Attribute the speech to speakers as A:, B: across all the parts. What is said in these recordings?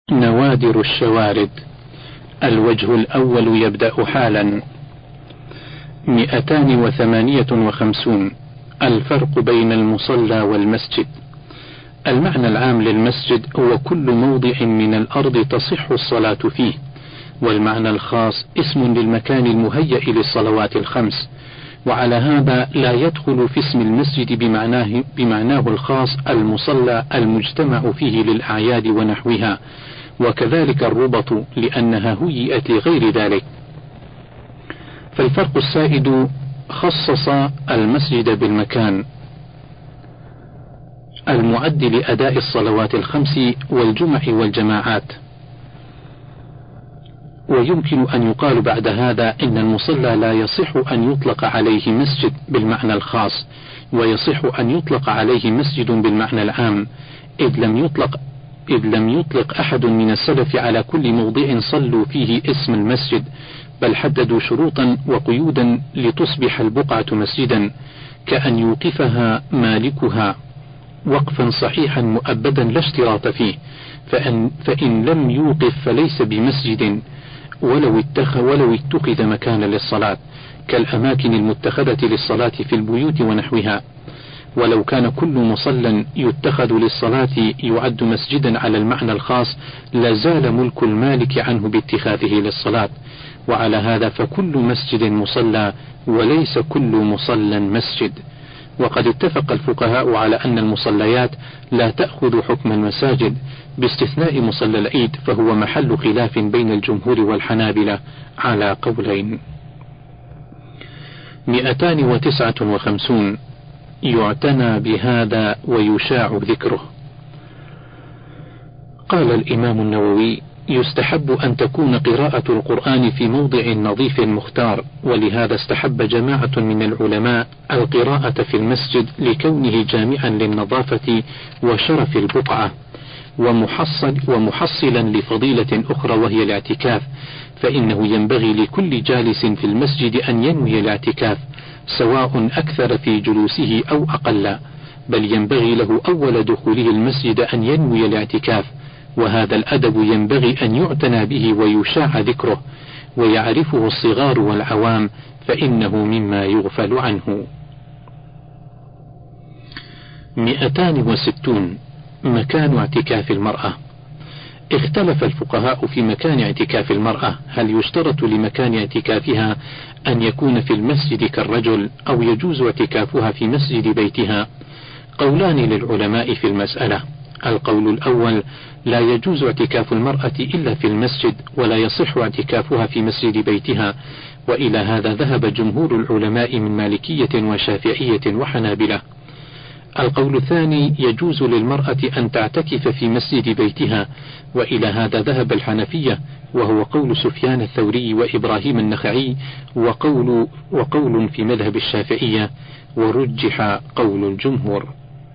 A: نوادر الشوارد. الوجه الأول يبدأ حالا. 258. الفرق بين المصلى والمسجد. المعنى العام للمسجد هو كل موضع من الأرض تصح الصلاة فيه، والمعنى الخاص اسم للمكان المهيأ للصلوات الخمس، وعلى هذا لا يدخل في اسم المسجد بمعناه الخاص المصلى المجتمع فيه للأعياد ونحوها، وكذلك الربط لأنها هيئت لغير ذلك. فالفرق السائد خصص المسجد بالمكان المعد لأداء الصلوات الخمس والجمع والجماعات. ويمكن أن يقال بعد هذا إن المصلى لا يصح أن يطلق عليه مسجد بالمعنى الخاص، ويصح أن يطلق عليه مسجد بالمعنى العام، إذ لم يطلق أحد من السلف على كل موضع صلوا فيه اسم المسجد، بل حددوا شروطا وقيودا لتصبح البقعة مسجدا، كأن يوقفها مالكها وقفا صحيحا مؤبدا لا اشتراط فيه، فإن لم يوقف فليس بمسجد ولو اتخذ مكانا للصلاة، كالأماكن المتخذة للصلاة في البيوت ونحوها. ولو كان كل مصلى يتخذ للصلاة يعد مسجدا على المعنى الخاص لزال ملك المالك عنه باتخاذه للصلاة، وعلى هذا فكل مسجد مصلى وليس كل مصلى مسجد. وقد اتفق الفقهاء على أن المصليات لا تأخذ حكم المساجد باستثناء مصلى العيد، فهو محل خلاف بين الجمهور والحنابلة على قولين. 259. يعتنى بهذا ويشاع ذكره. قال الإمام النووي: يستحب أن تكون قراءة القرآن في موضع نظيف مختار، ولهذا استحب جماعة من العلماء القراءة في المسجد لكونه جامعا للنظافة وشرف البقعة، ومحصلا لفضيلة أخرى وهي الاعتكاف، فإنه ينبغي لكل جالس في المسجد أن ينوي الاعتكاف، سواء أكثر في جلوسه أو أقل، بل ينبغي له أول دخوله المسجد أن ينوي الاعتكاف، وهذا الأدب ينبغي أن يعتنى به ويشاع ذكره، ويعرفه الصغار والعوام، فإنه مما يغفل عنه. 260. مكان اعتكاف المرأة. اختلف الفقهاء في مكان اعتكاف المرأة، هل يشترط لمكان اعتكافها أن يكون في المسجد كالرجل، أو يجوز اعتكافها في مسجد بيتها؟ قولان للعلماء في المسألة. القول الأول: لا يجوز اعتكاف المرأة إلا في المسجد، ولا يصح اعتكافها في مسجد بيتها، وإلى هذا ذهب جمهور العلماء من مالكية وشافعية وحنابلة. القول الثاني: يجوز للمرأة أن تعتكف في مسجد بيتها، وإلى هذا ذهب الحنفية، وهو قول سفيان الثوري وإبراهيم النخعي، وقول في مذهب الشافعية، ورجح قول الجمهور.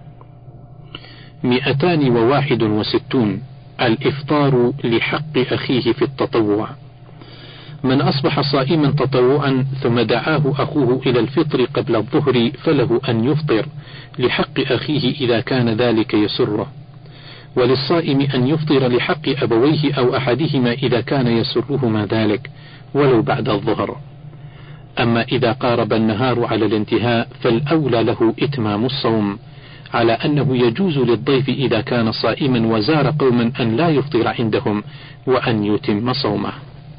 A: 261. الإفطار لحق أخيه في التطوع. من أصبح صائما تطوعا ثم دعاه أخوه إلى الفطر قبل الظهر فله أن يفطر لحق أخيه إذا كان ذلك يسره، وللصائم أن يفطر لحق أبويه أو أحدهما إذا كان يسرهما ذلك ولو بعد الظهر. أما إذا قارب النهار على الانتهاء فالأولى له إتمام الصوم، على أنه يجوز للضيف إذا كان صائما وزار قوما أن لا يفطر عندهم وأن يتم صومه.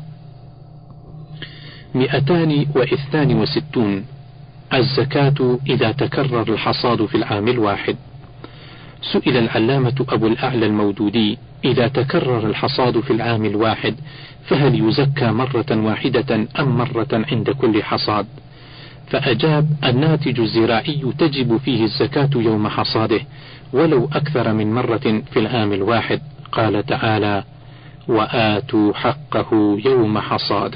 A: 262. الزكاة إذا تكرر الحصاد في العام الواحد. سئل العلامة أبو الأعلى المودودي: إذا تكرر الحصاد في العام الواحد فهل يزكى مرة واحدة أم مرة عند كل حصاد؟ فأجاب: الناتج الزراعي تجب فيه الزكاة يوم حصاده، ولو أكثر من مرة في العام الواحد، قال تعالى: وآتوا حقه يوم حصاده.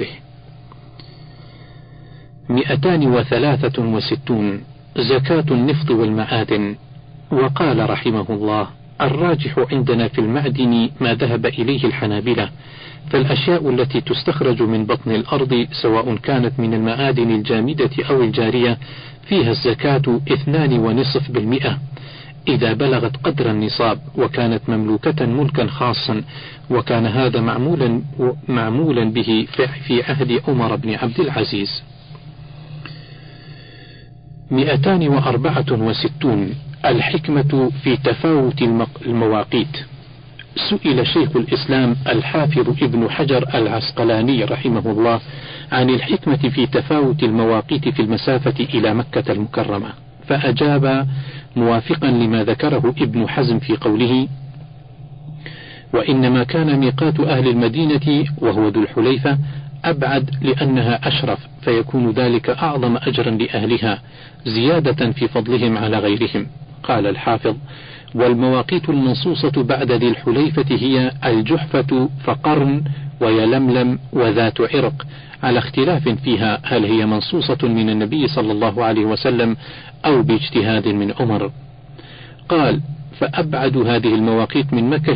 A: 263. زكاة النفط والمعادن. وقال رحمه الله: الراجح عندنا في المعدن ما ذهب إليه الحنابلة، فالأشياء التي تستخرج من بطن الأرض سواء كانت من المعادن الجامدة أو الجارية فيها الزكاة 2.5%، إذا بلغت قدر النصاب وكانت مملوكة ملكا خاصا، وكان هذا معمولا به في عهد عمر بن عبد العزيز. 264 الحكمة في تفاوت المواقيت. سئل شيخ الإسلام الحافظ ابن حجر العسقلاني رحمه الله عن الحكمة في تفاوت المواقيت في المسافة إلى مكة المكرمة، فأجاب موافقا لما ذكره ابن حزم في قوله: وإنما كان ميقات أهل المدينة وهو ذو الحليفة أبعد لأنها أشرف، فيكون ذلك أعظم أجرا لأهلها زيادة في فضلهم على غيرهم. قال الحافظ: والمواقيت المنصوصة بعد ذي الحليفة هي الجحفة فقرن ويلملم وذات عرق، على اختلاف فيها هل هي منصوصة من النبي صلى الله عليه وسلم أو باجتهاد من عمر. قال: فأبعد هذه المواقيت من مكة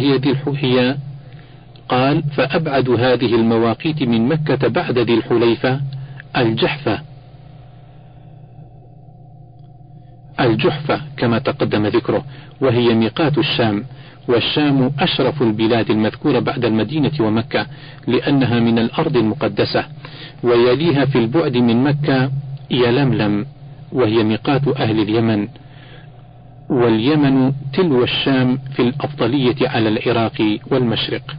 A: فأبعد هذه المواقيت من مكة بعد ذي الحليفة الجحفة كما تقدم ذكره، وهي ميقات الشام، والشام أشرف البلاد المذكورة بعد المدينة ومكة لأنها من الأرض المقدسة، ويليها في البعد من مكة يلملم وهي ميقات أهل اليمن، واليمن تلو الشام في الأفضلية على العراق والمشرق.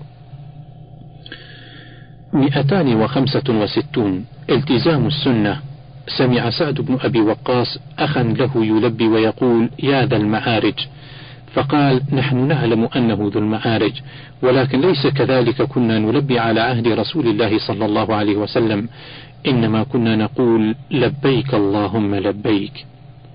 A: 265 التزام السنة. سمع سعد بن أبي وقاص أخا له يلبي ويقول: يا ذا المعارج، فقال: نحن نعلم أنه ذو المعارج، ولكن ليس كذلك كنا نلبي على عهد رسول الله صلى الله عليه وسلم، إنما كنا نقول: لبيك اللهم لبيك.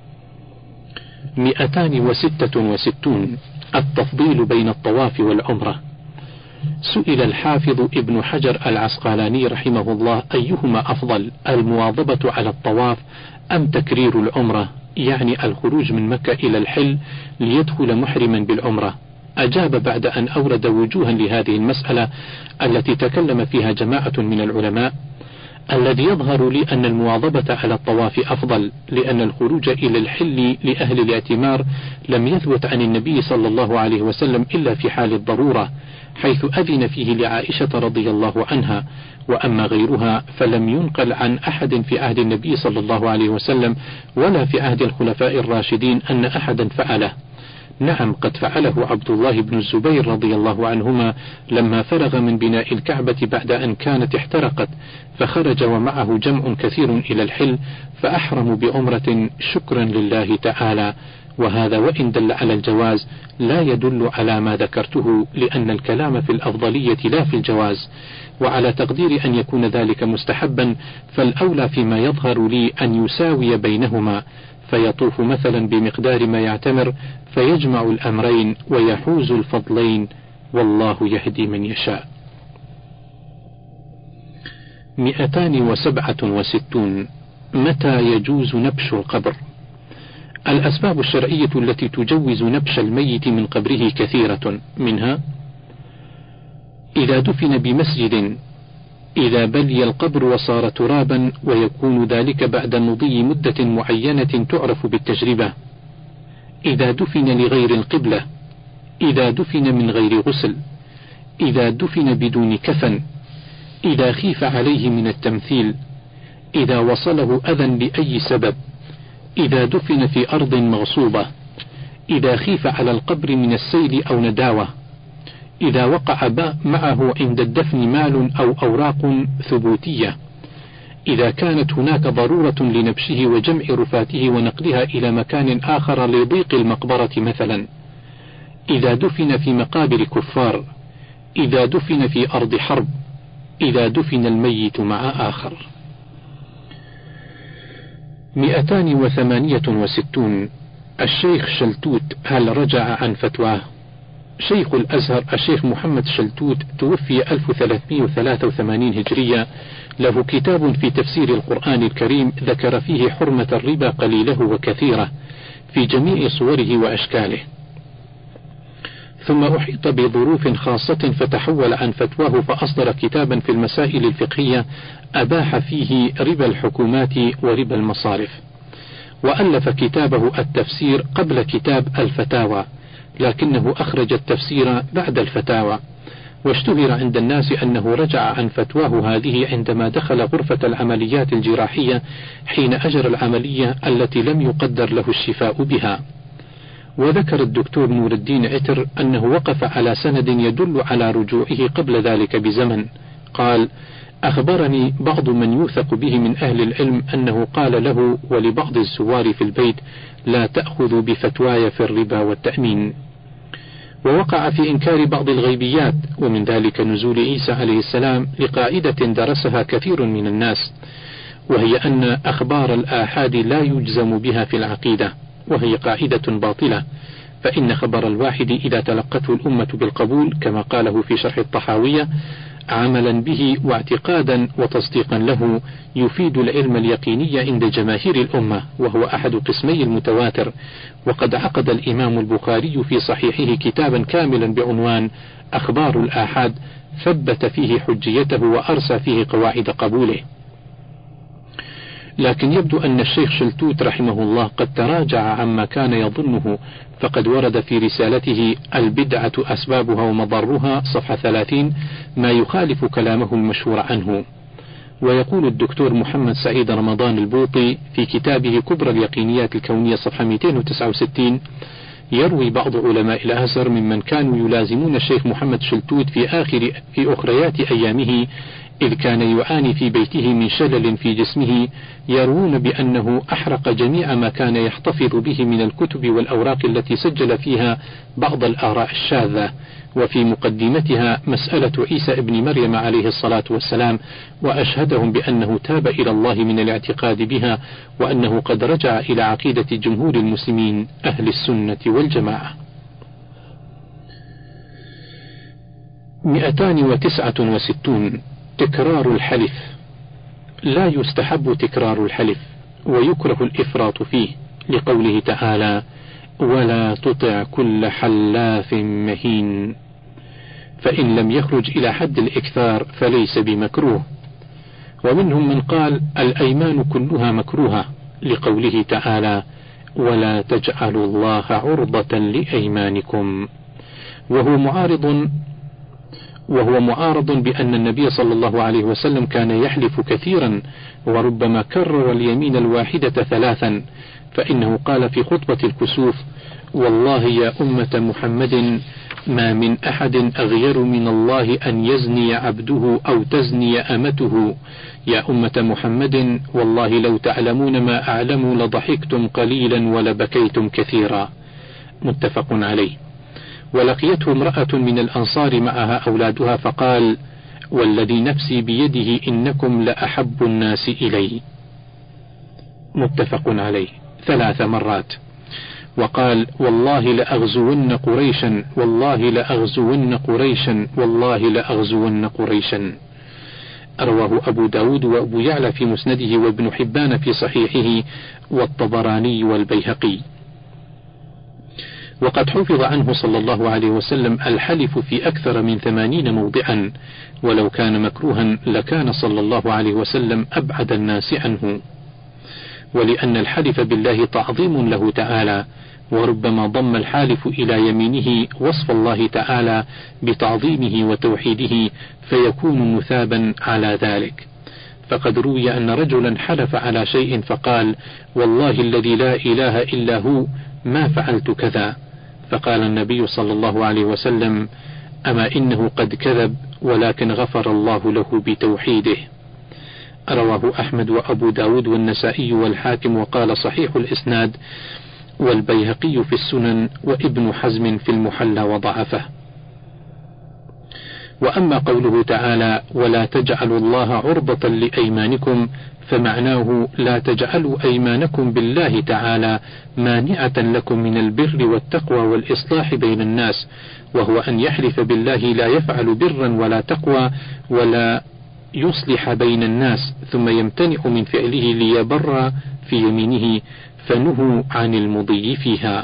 A: 266 التفضيل بين الطواف والعمرة. سئل الحافظ ابن حجر العسقلاني رحمه الله: أيهما أفضل، المواظبة على الطواف أم تكرير العمرة، يعني الخروج من مكة إلى الحل ليدخل محرما بالعمرة؟ أجاب بعد أن أورد وجوها لهذه المسألة التي تكلم فيها جماعة من العلماء: الذي يظهر لي أن المواظبة على الطواف أفضل، لأن الخروج إلى الحل لأهل الاعتمار لم يثبت عن النبي صلى الله عليه وسلم إلا في حال الضرورة، حيث أذن فيه لعائشة رضي الله عنها، وأما غيرها فلم ينقل عن أحد في عهد النبي صلى الله عليه وسلم ولا في عهد الخلفاء الراشدين أن أحدا فعله. نعم، قد فعله عبد الله بن الزبير رضي الله عنهما لما فرغ من بناء الكعبة بعد أن كانت احترقت، فخرج ومعه جمع كثير إلى الحل فأحرموا بعمرة شكرا لله تعالى. وهذا وإن دل على الجواز لا يدل على ما ذكرته، لأن الكلام في الأفضلية لا في الجواز، وعلى تقدير أن يكون ذلك مستحبا فالأولى فيما يظهر لي أن يساوي بينهما، فيطوف مثلا بمقدار ما يعتمر فيجمع الأمرين ويحوز الفضلين، والله يهدي من يشاء. 267 متى يجوز نبش القبر. الأسباب الشرعية التي تجوز نبش الميت من قبره كثيرة، منها: إذا دفن بمسجد، إذا بلي القبر وصار ترابا، ويكون ذلك بعد مضي مدة معينة تعرف بالتجربة، إذا دفن لغير القبلة، إذا دفن من غير غسل، إذا دفن بدون كفن، إذا خيف عليه من التمثيل، إذا وصله أذى لأي سبب، إذا دفن في أرض مغصوبة، إذا خيف على القبر من السيل أو نداوة، إذا وقع معه عند الدفن مال أو أوراق ثبوتية، إذا كانت هناك ضرورة لنبشه وجمع رفاته ونقلها إلى مكان آخر لضيق المقبرة مثلا، إذا دفن في مقابر كفار، إذا دفن في أرض حرب، إذا دفن الميت مع آخر. 268 الشيخ شلتوت هل رجع عن فتواه؟ شيخ الأزهر الشيخ محمد شلتوت توفي 1383 هجرية، له كتاب في تفسير القرآن الكريم ذكر فيه حرمة الربا قليله وكثيره في جميع صوره وأشكاله، ثم أحيط بظروف خاصة فتحول عن فتواه فأصدر كتابا في المسائل الفقهية أباح فيه ربا الحكومات وربا المصارف، وألف كتابه التفسير قبل كتاب الفتاوى، لكنه أخرج التفسير بعد الفتاوى. واشتهر عند الناس أنه رجع عن فتواه هذه عندما دخل غرفة العمليات الجراحية حين أجرى العملية التي لم يقدر له الشفاء بها. وذكر الدكتور نور الدين عتر أنه وقف على سند يدل على رجوعه قبل ذلك بزمن. قال: أخبرني بعض من يوثق به من أهل العلم أنه قال له ولبعض الزوار في البيت: لا تأخذوا بفتواي في الربا والتأمين. ووقع في إنكار بعض الغيبيات، ومن ذلك نزول عيسى عليه السلام لقاعدة درسها كثير من الناس، وهي أن أخبار الآحاد لا يجزم بها في العقيدة، وهي قاعدة باطلة، فإن خبر الواحد إذا تلقته الأمة بالقبول كما قاله في شرح الطحاوية عملا به واعتقادا وتصديقا له يفيد العلم اليقيني عند جماهير الأمة، وهو أحد قسمي المتواتر. وقد عقد الإمام البخاري في صحيحه كتابا كاملا بعنوان أخبار الآحاد، ثبت فيه حجيته وأرسى فيه قواعد قبوله. لكن يبدو أن الشيخ شلتوت رحمه الله قد تراجع عما كان يظنه، فقد ورد في رسالته البدعة أسبابها ومضرها صفحة 30 ما يخالف كلامه المشهور عنه. ويقول الدكتور محمد سعيد رمضان البوطي في كتابه كبرى اليقينيات الكونية صفحة 269: يروي بعض علماء الأزهر ممن كانوا يلازمون الشيخ محمد شلتوت في أخريات أيامه إذ كان يعاني في بيته من شلل في جسمه، يروون بأنه أحرق جميع ما كان يحتفظ به من الكتب والأوراق التي سجل فيها بعض الآراء الشاذة، وفي مقدمتها مسألة عيسى ابن مريم عليه الصلاة والسلام، وأشهدهم بأنه تاب إلى الله من الاعتقاد بها، وأنه قد رجع إلى عقيدة جمهور المسلمين أهل السنة والجماعة. 269. تكرار الحلف. لا يستحب تكرار الحلف، ويكره الإفراط فيه، لقوله تعالى: ولا تطع كل حلاف مهين، فإن لم يخرج إلى حد الإكثار فليس بمكروه. ومنهم من قال الأيمان كلها مكروهة، لقوله تعالى: ولا تجعلوا الله عرضة لأيمانكم، وهو معارض بأن النبي صلى الله عليه وسلم كان يحلف كثيرا، وربما كرر اليمين الواحدة 3، فإنه قال في خطبة الكسوف: والله يا أمة محمد ما من أحد أغير من الله أن يزني عبده أو تزني أمته، يا أمة محمد والله لو تعلمون ما أعلم لضحكتم قليلا ولبكيتم كثيرا. متفق عليه. ولقيته امرأة من الأنصار معها أولادها فقال: والذي نفسي بيده إنكم لأحب الناس إلي. متفق عليه 3 مرات. وقال: والله لأغزون قريشا، والله لأغزون قريشا، والله لأغزون قريشا. رواه أبو داود وأبو يعلى في مسنده، وابن حبان في صحيحه، والطبراني والبيهقي. وقد حفظ عنه صلى الله عليه وسلم الحلف في أكثر من 80 موضعا، ولو كان مكروها لكان صلى الله عليه وسلم أبعد الناس عنه. ولأن الحلف بالله تعظيم له تعالى، وربما ضم الحالف إلى يمينه وصف الله تعالى بتعظيمه وتوحيده، فيكون مثابا على ذلك. فقد روي أن رجلا حلف على شيء فقال: والله الذي لا إله إلا هو ما فعلت كذا، فقال النبي صلى الله عليه وسلم: أما إنه قد كذب، ولكن غفر الله له بتوحيده. رواه أحمد وأبو داود والنسائي والحاكم، وقال صحيح الإسناد، والبيهقي في السنن، وابن حزم في المحلى وضعفه. وأما قوله تعالى: ولا تجعلوا الله عرضة لأيمانكم، فمعناه لا تجعلوا أيمانكم بالله تعالى مانعة لكم من البر والتقوى والإصلاح بين الناس، وهو أن يحلف بالله لا يفعل برا ولا تقوى ولا يصلح بين الناس، ثم يمتنع من فعله ليبر في يمينه، فنهوا عن المضي فيها.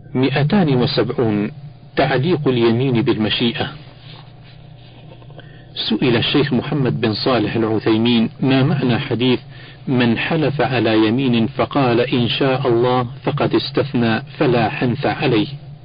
A: 270. تعليق اليمين بالمشيئة. سئل الشيخ محمد بن صالح العثيمين: ما معنى حديث من حلف على يمين فقال إن شاء الله فقد استثنى فلا حنث عليه؟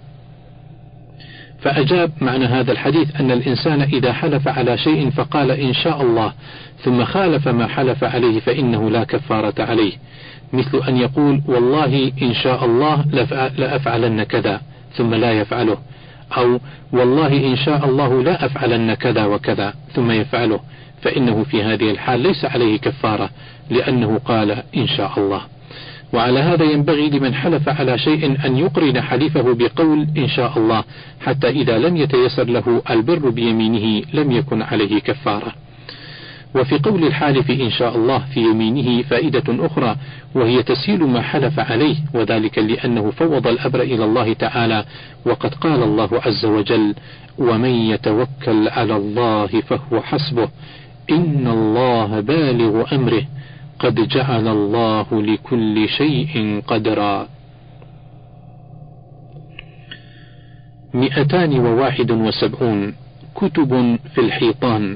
A: فأجاب: معنى هذا الحديث أن الإنسان إذا حلف على شيء فقال إن شاء الله ثم خالف ما حلف عليه فإنه لا كفارة عليه، مثل أن يقول والله إن شاء الله لأفعلن كذا ثم لا يفعله، أو والله إن شاء الله لا أفعلن كذا وكذا ثم يفعله، فإنه في هذه الحال ليس عليه كفارة لأنه قال إن شاء الله. وعلى هذا ينبغي لمن حلف على شيء أن يقرن حليفه بقول إن شاء الله، حتى إذا لم يتيسر له البر بيمينه لم يكن عليه كفارة. وفي قول الحالف إن شاء الله في يمينه فائدة أخرى، وهي تسهيل ما حلف عليه، وذلك لأنه فوض الأمر إلى الله تعالى، وقد قال الله عز وجل: ومن يتوكل على الله فهو حسبه إن الله بالغ أمره قد جعل الله لكل شيء قدرا. 271 كتب في الحيطان.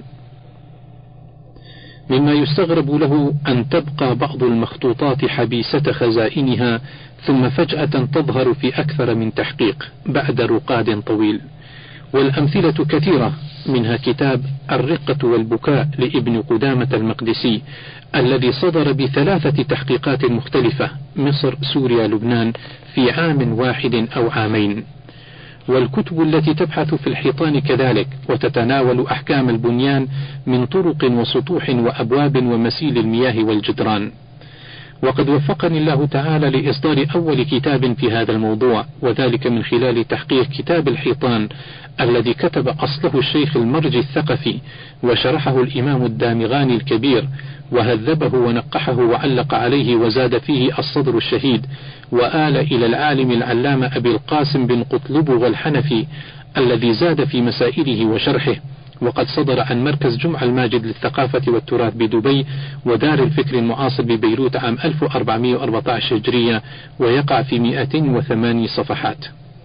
A: مما يستغرب له أن تبقى بعض المخطوطات حبيسة خزائنها ثم فجأة تظهر في أكثر من تحقيق بعد رقاد طويل، والأمثلة كثيرة، منها كتاب الرقة والبكاء لابن قدامة المقدسي الذي صدر ب3 تحقيقات مختلفة، مصر سوريا لبنان، في عام واحد أو عامين. والكتب التي تبحث في الحيطان كذلك، وتتناول أحكام البنيان من طرق وسطوح وأبواب ومسيل المياه والجدران. وقد وفقني الله تعالى لإصدار أول كتاب في هذا الموضوع، وذلك من خلال تحقيق كتاب الحيطان الذي كتب أصله الشيخ المرجي الثقفي، وشرحه الإمام الدامغاني الكبير، وهذبه ونقحه وعلق عليه وزاد فيه الصدر الشهيد، وآل إلى العالم العلامة أبي القاسم بن قطلب الحنفي الذي زاد في مسائله وشرحه. وقد صدر عن مركز جمع الماجد للثقافة والتراث بدبي ودار الفكر المعاصر ببيروت عام 1414 هجرية، ويقع في 208 صفحات.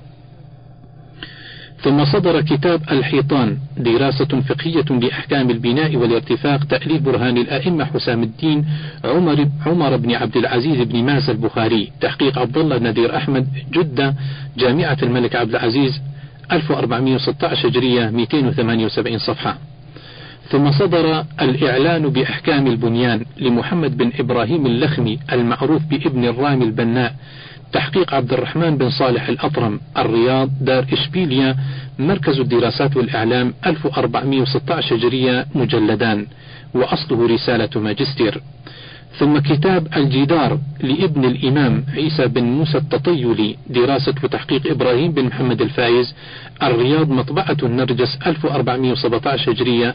A: ثم صدر كتاب الحيطان دراسة فقهية لأحكام البناء والارتفاق، تأليف برهان الأئمة حسام الدين عمر بن عبد العزيز بن ماز البخاري، تحقيق عبد الله نذير أحمد، جدة جامعة الملك عبد العزيز 1416 هجرية، 278 صفحة. ثم صدر الإعلان بأحكام البنيان لمحمد بن إبراهيم اللخمي المعروف بابن الرامي البناء، تحقيق عبد الرحمن بن صالح الأطرم، الرياض دار إشبيلية مركز الدراسات والإعلام، 1416 هجرية، مجلدان، وأصله رسالة ماجستير. ثم كتاب الجدار لابن الإمام عيسى بن موسى التطيلي، دراسة وتحقيق إبراهيم بن محمد الفايز، الرياض مطبعة النرجس، 1417 هجرية،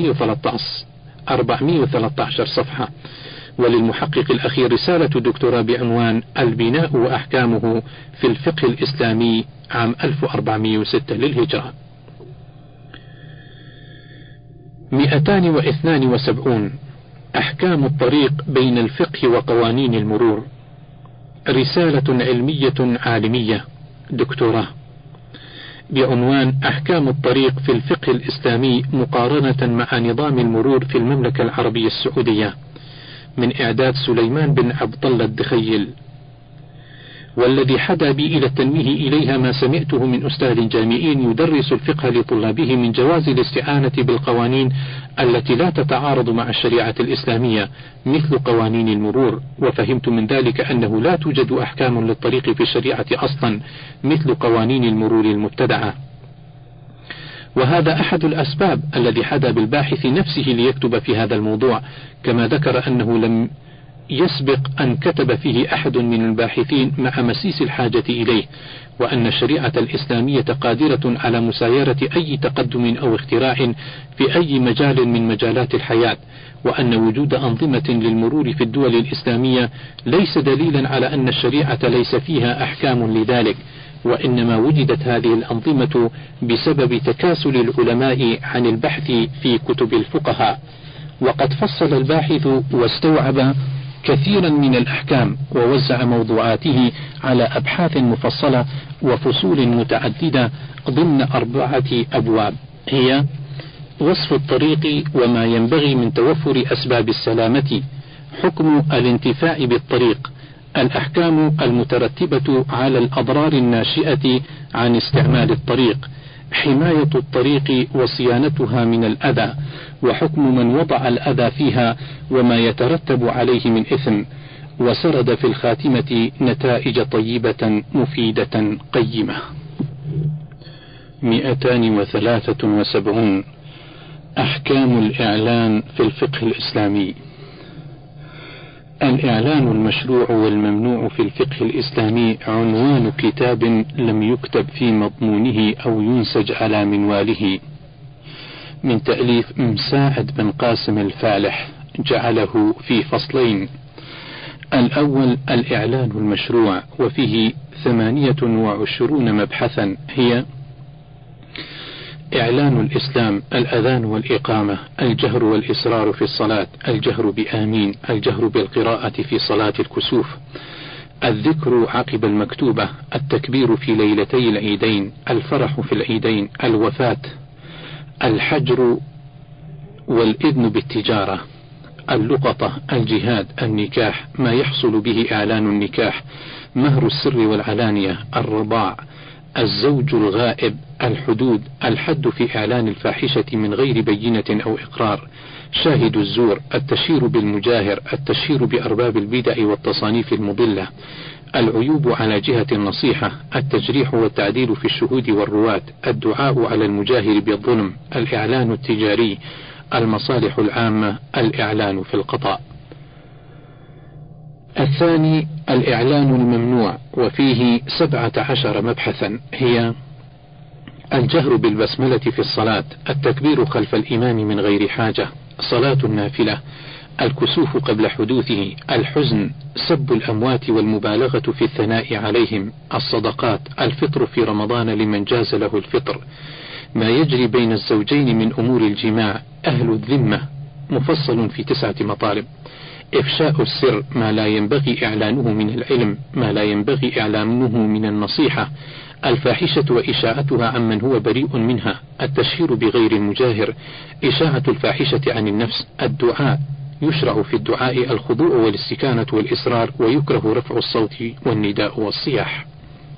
A: 413 صفحة. وللمحقق الأخير رسالة دكتوراه بعنوان البناء وأحكامه في الفقه الإسلامي، عام 1406 للهجرة. 272 أحكام الطريق بين الفقه وقوانين المرور، رسالة علمية عالمية دكتوراه بعنوان أحكام الطريق في الفقه الإسلامي مقارنة مع نظام المرور في المملكة العربية السعودية، من إعداد سليمان بن عبد الله الدخيل. والذي حدا بي إلى التنويه إليها ما سمعته من أستاذ جامعي يدرس الفقه لطلابه من جواز الاستعانة بالقوانين التي لا تتعارض مع الشريعة الإسلامية مثل قوانين المرور، وفهمت من ذلك أنه لا توجد أحكام للطريق في الشريعة أصلا مثل قوانين المرور المبتدعة. وهذا أحد الأسباب الذي حدا بالباحث نفسه ليكتب في هذا الموضوع، كما ذكر أنه لم يسبق أن كتب فيه أحد من الباحثين مع مسيس الحاجة إليه، وأن الشريعة الإسلامية قادرة على مسايرة أي تقدم أو اختراع في أي مجال من مجالات الحياة، وأن وجود أنظمة للمرور في الدول الإسلامية ليس دليلا على أن الشريعة ليس فيها أحكام لذلك، وإنما وجدت هذه الأنظمة بسبب تكاسل العلماء عن البحث في كتب الفقهاء. وقد فصل الباحث واستوعب كثيرا من الأحكام ووزع موضوعاته على أبحاث مفصلة وفصول متعددة ضمن 4 أبواب، هي وصف الطريق وما ينبغي من توفر أسباب السلامة. حكم الانتفاع بالطريق. الأحكام المترتبة على الأضرار الناشئة عن استعمال الطريق. حماية الطريق وصيانتها من الأذى، وحكم من وضع الأذى فيها وما يترتب عليه من إثم. وسرد في الخاتمة نتائج طيبة مفيدة قيمة. 273. أحكام الإعلان في الفقه الإسلامي. الإعلان المشروع والممنوع في الفقه الإسلامي عنوان كتاب لم يكتب في مضمونه أو ينسج على منواله، من تأليف مساعد بن قاسم الفالح، جعله في فصلين. الأول الإعلان المشروع، وفيه 28 مبحثا، هي: إعلان الإسلام، الأذان والإقامة، الجهر والإسرار في الصلاة، الجهر بآمين، الجهر بالقراءة في صلاة الكسوف، الذكر عقب المكتوبة، التكبير في ليلتي العيدين، الفرح في العيدين، الوفاة، الحجر والإذن بالتجارة، اللقطة، الجهاد، النكاح، ما يحصل به إعلان النكاح، مهر السر والعلانية، الرضاع، الزوج الغائب، الحدود، الحد في إعلان الفاحشة من غير بينة أو إقرار، شاهد الزور، التشهير بالمجاهر، التشهير بأرباب البدع والتصانيف المضلة، العيوب على جهة النصيحة، التجريح والتعديل في الشهود والرواة، الدعاء على المجاهر بالظلم، الإعلان التجاري، المصالح العامة، الإعلان في القضاء. الثاني الإعلان الممنوع، وفيه 17 مبحثا، هي: الجهر بالبسملة في الصلاة، التكبير خلف الإمام من غير حاجة، صلاة النافلة، الكسوف قبل حدوثه، الحزن، سب الأموات والمبالغة في الثناء عليهم، الصدقات، الفطر في رمضان لمن جاز له الفطر، ما يجري بين الزوجين من أمور الجماع، أهل الذمة، مفصل في 9 مطالب، إفشاء السر، ما لا ينبغي إعلانه من العلم، ما لا ينبغي إعلانه من النصيحة، الفاحشة وإشاعتها عمن هو بريء منها، التشهير بغير المجاهر، إشاعة الفاحشة عن النفس، الدعاء، يشرع في الدعاء الخضوع والاستكانة والإصرار، ويكره رفع الصوت والنداء والصياح.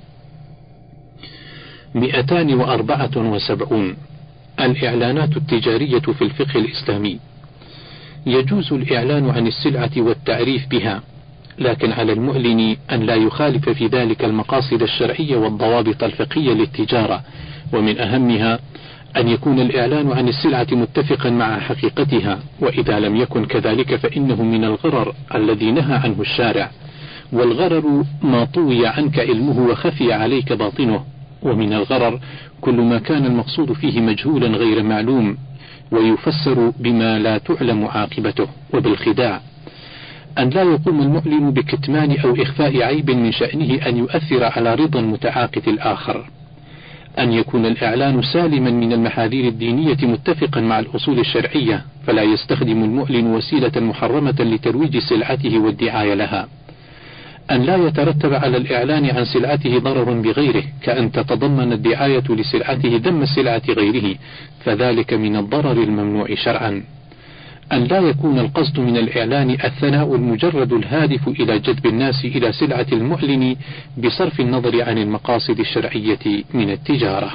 A: 274. الإعلانات التجارية في الفقه الإسلامي. يجوز الإعلان عن السلعة والتعريف بها، لكن على المعلن أن لا يخالف في ذلك المقاصد الشرعية والضوابط الفقهية للتجارة، ومن أهمها أن يكون الإعلان عن السلعة متفقا مع حقيقتها، وإذا لم يكن كذلك فإنه من الغرر الذي نهى عنه الشارع، والغرر ما طوي عنك علمه وخفي عليك باطنه، ومن الغرر كل ما كان المقصود فيه مجهولا غير معلوم ويفسر بما لا تعلم عاقبته، وبالخداع أن لا يقوم المعلن بكتمان أو إخفاء عيب من شأنه أن يؤثر على رضا المتعاقد الآخر، أن يكون الإعلان سالما من المحاذير الدينية متفقا مع الأصول الشرعية، فلا يستخدم المعلن وسيلة محرمة لترويج سلعته والدعاية لها، أن لا يترتب على الإعلان عن سلعته ضرر بغيره، كأن تتضمن الدعاية لسلعته ذم سلعة غيره، فذلك من الضرر الممنوع شرعا، أن لا يكون القصد من الإعلان الثناء المجرد الهادف إلى جذب الناس إلى سلعة المعلن بصرف النظر عن المقاصد الشرعية من التجارة.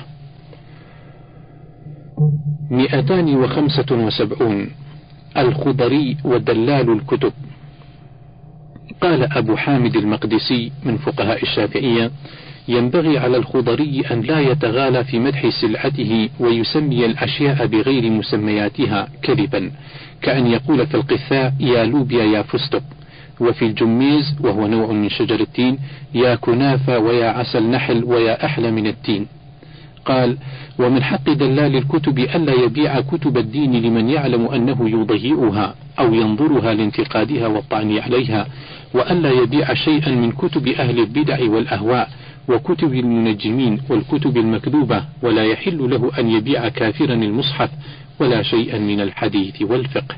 A: 275. الخضري ودلال الكتب. قال أبو حامد المقدسي من فقهاء الشافعية: ينبغي على الخضري أن لا يتغالى في مدح سلعته ويسمي الأشياء بغير مسمياتها كذبا، كأن يقول في القثاء: يا لوبيا يا فستق، وفي الجميز وهو نوع من شجر التين: يا كنافة ويا عسل نحل ويا أحلى من التين. قال: ومن حق دلال الكتب ألا يبيع كتب الدين لمن يعلم أنه يضيئها أو ينظرها لانتقادها والطعن عليها، وألا يبيع شيئا من كتب أهل البدع والأهواء وكتب المنجمين والكتب المكذوبة، ولا يحل له أن يبيع كافرا المصحف ولا شيئا من الحديث والفقه.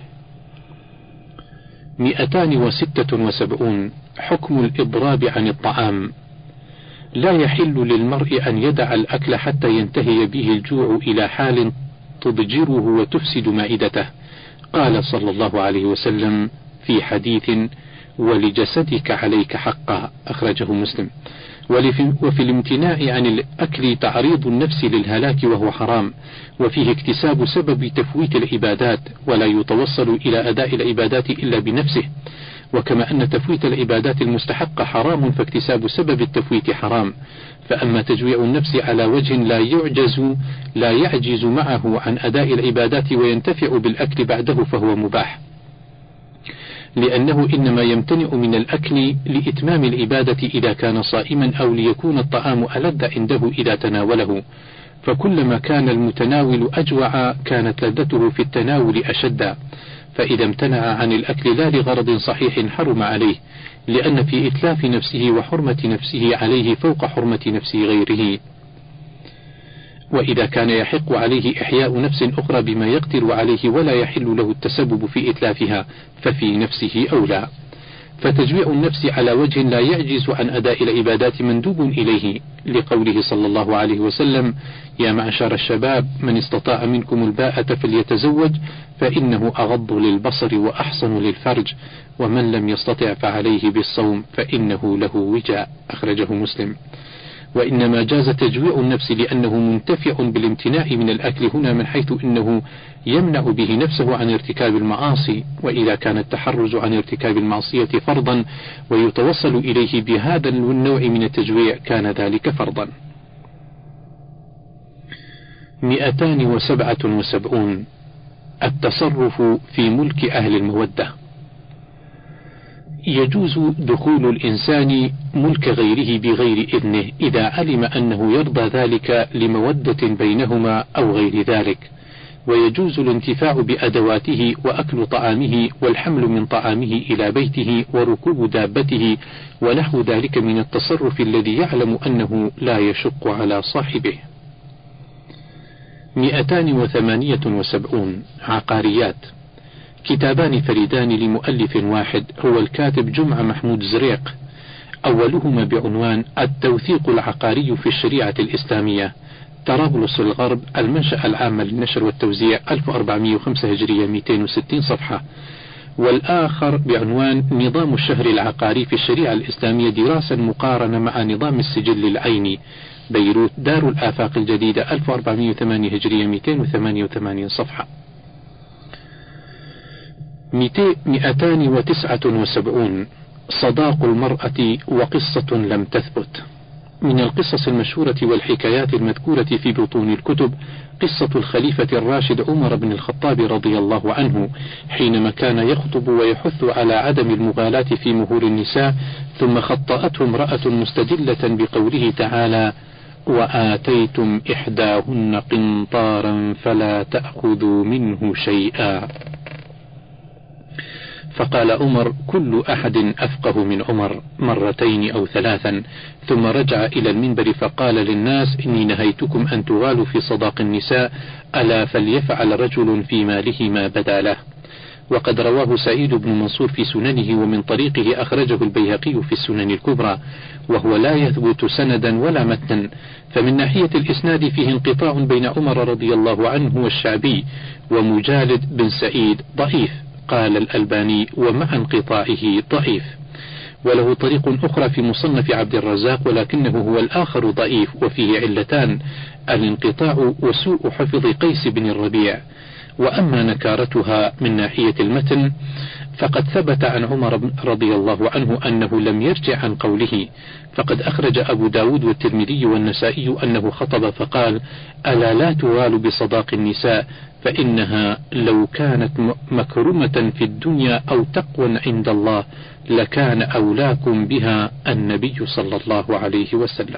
A: 276. حكم الإضراب عن الطعام. لا يحل للمرء أن يدع الأكل حتى ينتهي به الجوع إلى حال تضجره وتفسد مائدته. قال صلى الله عليه وسلم في حديث: ولجسدك عليك حقا، أخرجه مسلم. وفي الامتناع عن الأكل تعريض النفس للهلاك وهو حرام، وفيه اكتساب سبب تفويت العبادات، ولا يتوصل إلى أداء العبادات إلا بنفسه. وكما أن تفويت العبادات المستحقة حرام، فاكتساب سبب التفويت حرام. فأما تجويع النفس على وجه لا يعجز معه عن أداء العبادات وينتفع بالأكل بعده فهو مباح، لأنه إنما يمتنع من الأكل لإتمام العبادة إذا كان صائما، أو ليكون الطعام ألذ عنده إذا تناوله. فكلما كان المتناول أجوع كانت لذته في التناول أشد. فإذا امتنع عن الأكل لا لغرض صحيح حرم عليه، لأن في إتلاف نفسه وحرمة نفسه عليه فوق حرمة نفس غيره. وإذا كان يحق عليه إحياء نفس أخرى بما يقدر عليه ولا يحل له التسبب في إتلافها ففي نفسه أولى. فتجويع النفس على وجه لا يعجز عن أداء العبادات مندوب إليه، لقوله صلى الله عليه وسلم: يا معشر الشباب من استطاع منكم الباءة فليتزوج فإنه أغض للبصر وأحصن للفرج، ومن لم يستطع فعليه بالصوم فإنه له وجاء، أخرجه مسلم. وإنما جاز تجويع النفس لأنه منتفع بالامتناع من الأكل هنا، من حيث إنه يمنع به نفسه عن ارتكاب المعاصي. وإذا كان التحرز عن ارتكاب المعصية فرضا ويتوصل إليه بهذا النوع من التجويع كان ذلك فرضا. 277. التصرف في ملك أهل المودة. يجوز دخول الإنسان ملك غيره بغير إذنه إذا علم أنه يرضى ذلك لمودة بينهما أو غير ذلك، ويجوز الانتفاع بأدواته وأكل طعامه والحمل من طعامه إلى بيته وركوب دابته ونحو ذلك من التصرف الذي يعلم أنه لا يشق على صاحبه. 278. عقاريات. كتابان فريدان لمؤلف واحد هو الكاتب جمعة محمود زريق، أولهما بعنوان التوثيق العقاري في الشريعة الإسلامية، طرابلس الغرب، المنشأ العام للنشر والتوزيع، 1405 هجرية، 260 صفحة. والآخر بعنوان نظام الشهر العقاري في الشريعة الإسلامية، دراسة مقارنة مع نظام السجل العيني، بيروت، دار الآفاق الجديدة، 1408 هجرية، 288 صفحة. 279. صداق المرأة وقصة لم تثبت. من القصص المشهورة والحكايات المذكورة في بطون الكتب قصة الخليفة الراشد عمر بن الخطاب رضي الله عنه، حينما كان يخطب ويحث على عدم المغالاة في مهور النساء، ثم خطأته امرأة مستدلة بقوله تعالى: وآتيتم إحداهن قنطارا فلا تأخذوا منه شيئا. فقال عمر: كل أحد أفقه من عمر، مرتين أو ثلاثا، ثم رجع إلى المنبر فقال للناس: إني نهيتكم أن تغالوا في صداق النساء، ألا فليفعل رجل في ماله ما بدا له. وقد رواه سعيد بن منصور في سننه، ومن طريقه أخرجه البيهقي في السنن الكبرى، وهو لا يثبت سندا ولا متنا، فمن ناحية الإسناد فيه انقطاع بين عمر رضي الله عنه والشعبي، ومجالد بن سعيد ضعيف، قال الألباني ومع انقطاعه ضعيف. وله طريق أخرى في مصنف عبد الرزاق، ولكنه هو الآخر ضعيف، وفيه علتان: الانقطاع وسوء حفظ قيس بن الربيع. وأما نكارتها من ناحية المتن فقد ثبت عن عمر رضي الله عنه أنه لم يرجع عن قوله، فقد أخرج أبو داود والترمذي والنسائي أنه خطب فقال: ألا لا توال بصداق النساء، فإنها لو كانت مكرمة في الدنيا أو تقوى عند الله لكان أولاكم بها النبي صلى الله عليه وسلم.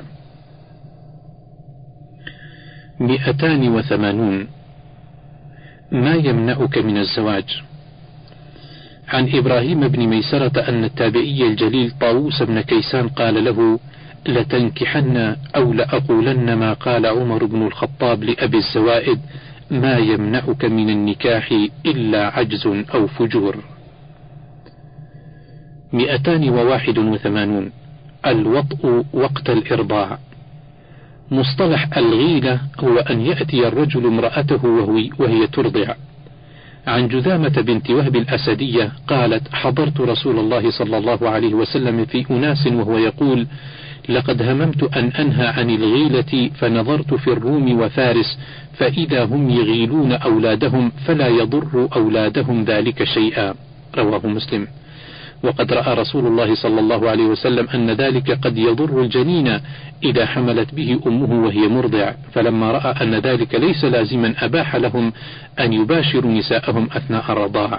A: 280. ما يمنعك من الزواج. عن إبراهيم بن ميسرة أن التابعي الجليل طاووس بن كيسان قال له: لتنكحن أو لأقولن ما قال عمر بن الخطاب لأبي الزوائد: ما يمنعك من النكاح إلا عجز أو فجور. 281. الوطء وقت الإرضاع. مصطلح الغيلة هو أن يأتي الرجل امرأته وهي ترضع. عن جذامة بنت وهب الأسدية قالت: حضرت رسول الله صلى الله عليه وسلم في أناس وهو يقول: لقد هممت أن أنهى عن الغيلة فنظرت في الروم وفارس فإذا هم يغيلون أولادهم فلا يضر أولادهم ذلك شيئا. رواه مسلم. وقد رأى رسول الله صلى الله عليه وسلم أن ذلك قد يضر الجنين إذا حملت به أمه وهي مرضع، فلما رأى أن ذلك ليس لازما أباح لهم أن يباشروا نساءهم أثناء الرضاع.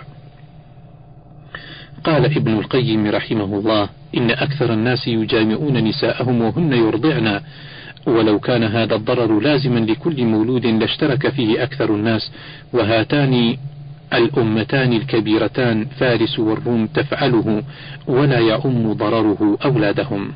A: قال ابن القيم رحمه الله: إن أكثر الناس يجامعون نساءهم وهن يرضعن، ولو كان هذا الضرر لازما لكل مولود لاشترك فيه أكثر الناس، وهاتان الأمتان الكبيرتان فارس والروم تفعله ولا يعم ضرره أولادهم.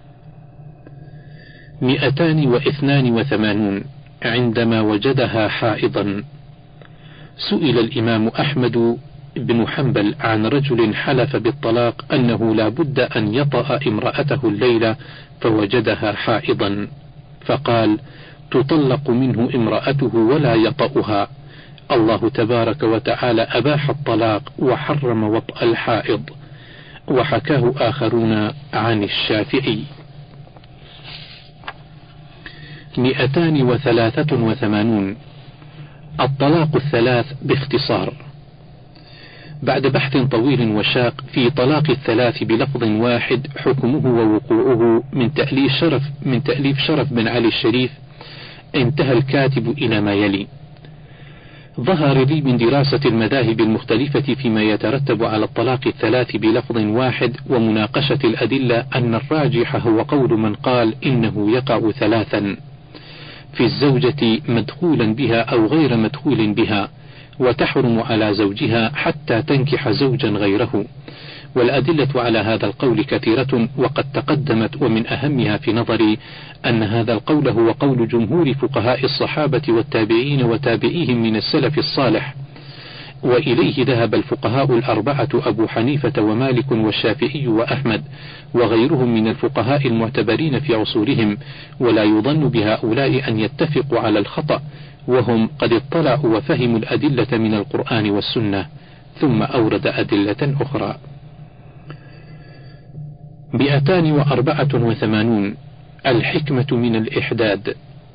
A: 282. عندما وجدها حائضا. سئل الإمام أحمد بن حنبل عن رجل حلف بالطلاق أنه لا بد أن يطأ امرأته الليلة فوجدها حائضا، فقال: تطلق منه امرأته ولا يطأها، الله تبارك وتعالى أباح الطلاق وحرم وطأ الحائض. وحكاه آخرون عن الشافعي. 283. الطلاق الثلاث باختصار. بعد بحث طويل وشاق في طلاق الثلاث بلفظ واحد حكمه ووقوعه من تأليف شرف بن علي الشريف، انتهى الكاتب إلى ما يلي: ظهر لي من دراسة المذاهب المختلفة فيما يترتب على الطلاق الثلاث بلفظ واحد ومناقشة الأدلة أن الراجح هو قول من قال إنه يقع ثلاثا في الزوجة مدخولا بها أو غير مدخول بها، وتحرم على زوجها حتى تنكح زوجا غيره. والأدلة على هذا القول كثيرة وقد تقدمت، ومن أهمها في نظري أن هذا القول هو قول جمهور فقهاء الصحابة والتابعين وتابعيهم من السلف الصالح، وإليه ذهب الفقهاء الأربعة أبو حنيفة ومالك والشافعي وأحمد وغيرهم من الفقهاء المعتبرين في عصورهم، ولا يظن بهؤلاء أن يتفقوا على الخطأ، وهم قد اطلعوا وفهموا الأدلة من القرآن والسنة. ثم أورد أدلة أخرى. 284. الحكمة من الإحداد.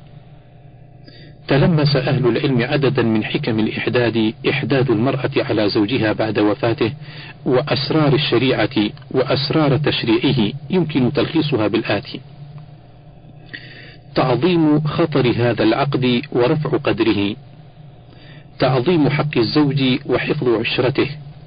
A: تلمس أهل العلم عددا من حكم الإحداد: إحداد المرأة على زوجها بعد وفاته، وأسرار الشريعة وأسرار تشريعه يمكن تلخيصها بالآتي: تعظيم خطر هذا العقد ورفع قدره، تعظيم حق الزوج وحفظ عشرته،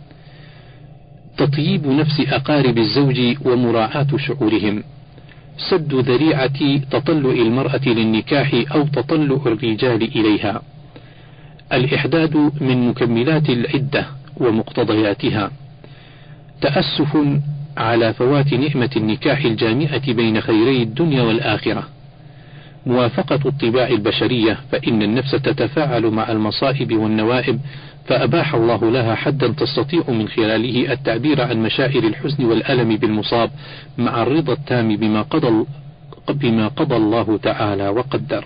A: تطييب نفس أقارب الزوج ومراعاة شعورهم، سد ذريعة تطلع المرأة للنكاح أو تطلع الرجال إليها. الإحداد من مكملات العدة ومقتضياتها، تأسف على فوات نعمة النكاح الجامعة بين خيري الدنيا والآخرة، موافقة الطباع البشرية، فإن النفس تتفاعل مع المصائب والنوائب، فأباح الله لها حدا تستطيع من خلاله التعبير عن مشاعر الحزن والألم بالمصاب مع الرضا التام بما قضى الله تعالى وقدر.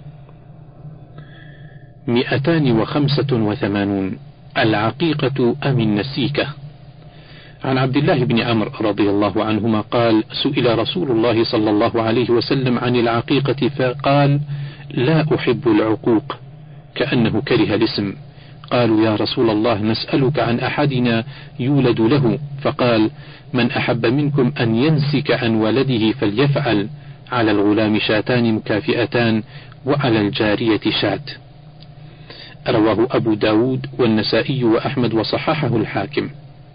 A: 285. العقيقة أم النسيكة. عن عبد الله بن عمرو رضي الله عنهما قال: سئل رسول الله صلى الله عليه وسلم عن العقيقة فقال: لا أحب العقوق، كأنه كره الاسم. قالوا: يا رسول الله نسألك عن أحدنا يولد له، فقال: من أحب منكم أن ينسك عن ولده فليفعل، على الغلام شاتان مكافئتان وعلى الجارية شات. رواه أبو داود والنسائي وأحمد وصححه الحاكم.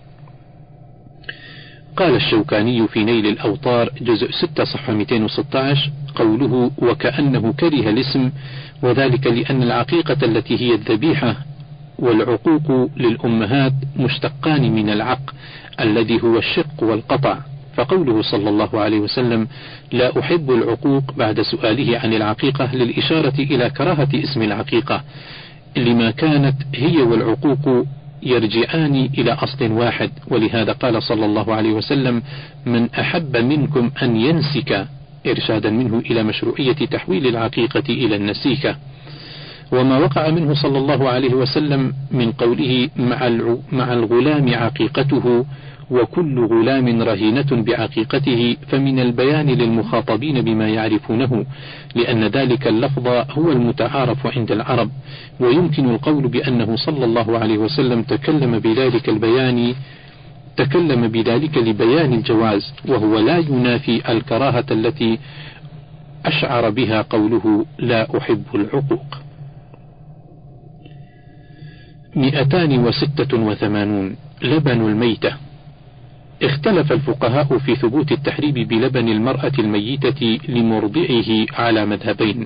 A: قال الشوكاني في نيل الأوطار جزء 6 صفحة 216: قوله وكأنه كره الاسم، وذلك لأن العقيقة التي هي الذبيحة والعقوق للأمهات مشتقان من العق الذي هو الشق والقطع، فقوله صلى الله عليه وسلم لا أحب العقوق بعد سؤاله عن العقيقة للإشارة إلى كراهة اسم العقيقة، لما كانت هي والعقوق يرجعان إلى أصل واحد. ولهذا قال صلى الله عليه وسلم: من أحب منكم أن ينسك إرشادا منه إلى مشروعية تحويل العقيقة إلى النسيكة. وما وقع منه صلى الله عليه وسلم من قوله مع الغلام عقيقته وكل غلام رهينة بعقيقته، فمن البيان للمخاطبين بما يعرفونه، لأن ذلك اللفظ هو المتعارف عند العرب، ويمكن القول بأنه صلى الله عليه وسلم تكلم بذلك لبيان الجواز، وهو لا ينافي الكراهة التي أشعر بها قوله لا أحب العقوق. 286. لبن الميتة. اختلف الفقهاء في ثبوت التحريم بلبن المرأة الميتة لمرضعه على مذهبين.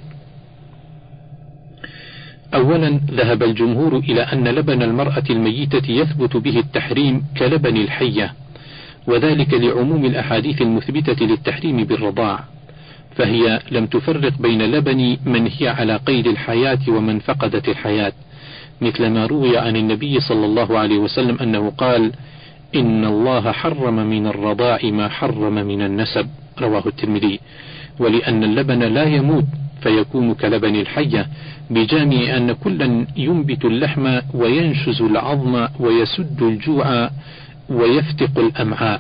A: أولا، ذهب الجمهور إلى أن لبن المرأة الميتة يثبت به التحريم كلبن الحية، وذلك لعموم الأحاديث المثبتة للتحريم بالرضاع، فهي لم تفرق بين لبن من هي على قيد الحياة ومن فقدت الحياة، مثل ما روي عن النبي صلى الله عليه وسلم أنه قال: إن الله حرم من الرضاع ما حرم من النسب، رواه الترمذي. ولأن اللبن لا يموت فيكون كلبن الحية، بجامع أن كلا ينبت اللحم وينشز العظم ويسد الجوع ويفتق الأمعاء.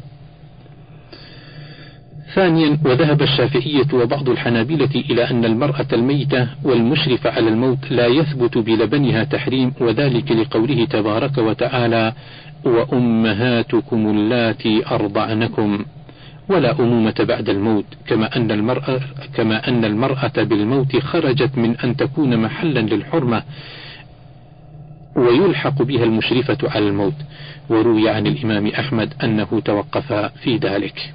A: ثانيا، وذهب الشافعية وبعض الحنابلة إلى أن المرأة الميتة والمشرفة على الموت لا يثبت بلبنها تحريم، وذلك لقوله تبارك وتعالى: وأمهاتكم اللاتي أرضعنكم، ولا أمومة بعد الموت، كما أن المرأة بالموت خرجت من أن تكون محلا للحرمة، ويلحق بها المشرفة على الموت. وروي عن الإمام أحمد أنه توقف في ذلك.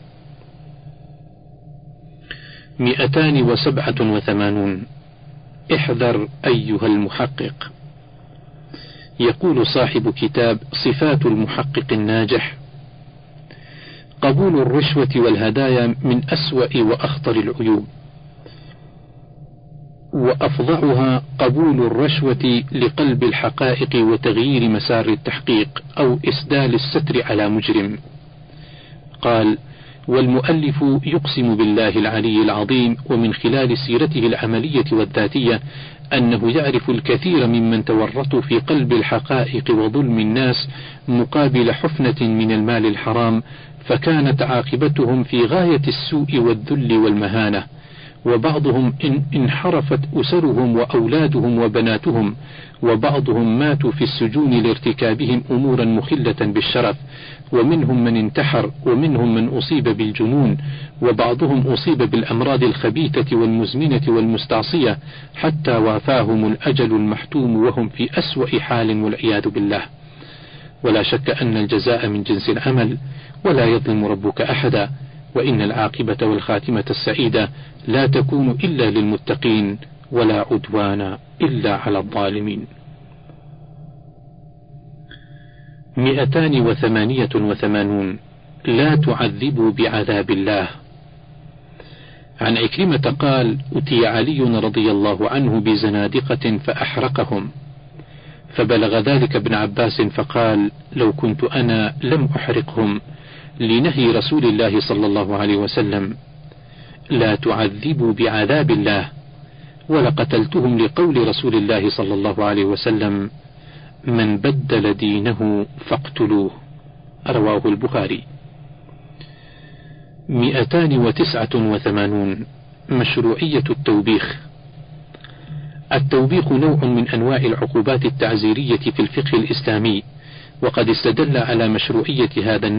A: 287. احذر أيها المحقق. يقول صاحب كتاب صفات المحقق الناجح: قبول الرشوة والهدايا من أسوأ وأخطر العيوب، وأفظعها قبول الرشوة لقلب الحقائق وتغيير مسار التحقيق أو إسدال الستر على مجرم. قال: والمؤلف يقسم بالله العلي العظيم ومن خلال سيرته العملية والذاتية أنه يعرف الكثير ممن تورطوا في قلب الحقائق وظلم الناس مقابل حفنة من المال الحرام، فكانت عاقبتهم في غاية السوء والذل والمهانة، وبعضهم انحرفت أسرهم وأولادهم وبناتهم، وبعضهم ماتوا في السجون لارتكابهم أمورا مخلة بالشرف، ومنهم من انتحر، ومنهم من أصيب بالجنون، وبعضهم أصيب بالأمراض الخبيثة والمزمنة والمستعصية، حتى وافاهم الأجل المحتوم وهم في أسوأ حال والعياذ بالله. ولا شك أن الجزاء من جنس العمل، ولا يظلم ربك أحدا، وإن العاقبة والخاتمة السعيدة لا تكون إلا للمتقين، ولا عدوان إلا على الظالمين. 288. لا تعذبوا بعذاب الله. عن عكرمة قال: أتي علي رضي الله عنه بزنادقة فأحرقهم، فبلغ ذلك ابن عباس فقال: لو كنت أنا لم أحرقهم، لنهي رسول الله صلى الله عليه وسلم: لا تعذبوا بعذاب الله، ولقتلتهم لقول رسول الله صلى الله عليه وسلم: من بدل دينه فاقتلوه، رواه البخاري. 289. مشروعية التوبيخ. التوبيخ نوع من أنواع العقوبات التعزيرية في الفقه الإسلامي، وقد استدل على مشروعية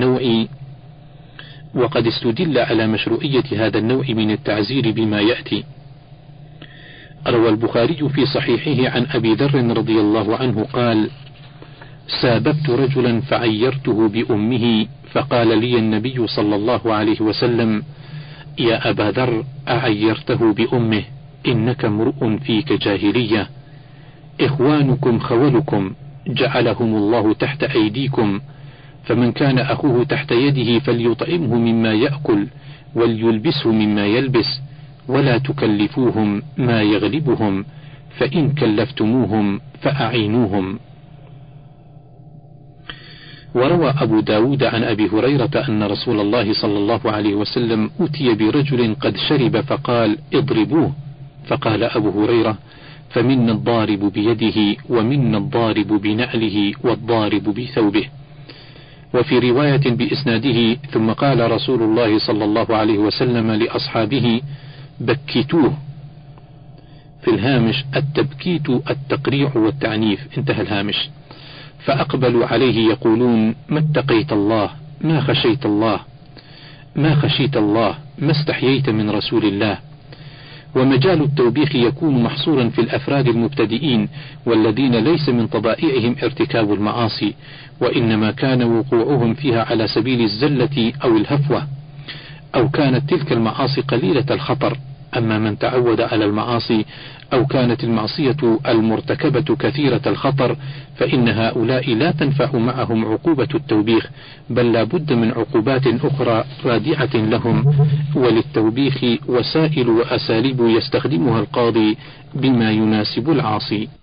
A: هذا النوع من التعزير بما يأتي. روى البخاري في صحيحه عن أبي ذر رضي الله عنه قال: ساببت رجلا فعيرته بأمه، فقال لي النبي صلى الله عليه وسلم: يا أبا ذر، أعيرته بأمه؟ إنك امرؤ فيك جاهلية، إخوانكم خولكم، جعلهم الله تحت أيديكم، فمن كان أخوه تحت يده فليطعمه مما يأكل وليلبسه مما يلبس، ولا تكلفوهم ما يغلبهم، فإن كلفتموهم فأعينوهم. وروى أبو داود عن أبي هريرة أن رسول الله صلى الله عليه وسلم أتي برجل قد شرب فقال اضربوه، فقال أبو هريرة فمنا الضارب بيده ومنا الضارب بنعله والضارب بثوبه. وفي رواية بإسناده ثم قال رسول الله صلى الله عليه وسلم لأصحابه بكتوه، في الهامش التبكيت التقريع والتعنيف، انتهى الهامش. فأقبلوا عليه يقولون ما اتقيت الله، ما خشيت الله، ما خشيت الله، ما استحييت من رسول الله. ومجال التوبيخ يكون محصورا في الأفراد المبتدئين والذين ليس من طبائعهم ارتكاب المعاصي، وإنما كان وقوعهم فيها على سبيل الزلة أو الهفوة، أو كانت تلك المعاصي قليلة الخطر. أما من تعود على المعاصي أو كانت المعصية المرتكبة كثيرة الخطر فإن هؤلاء لا تنفع معهم عقوبة التوبيخ، بل لا بد من عقوبات أخرى رادعة لهم. وللتوبيخ وسائل وأساليب يستخدمها القاضي بما يناسب العاصي.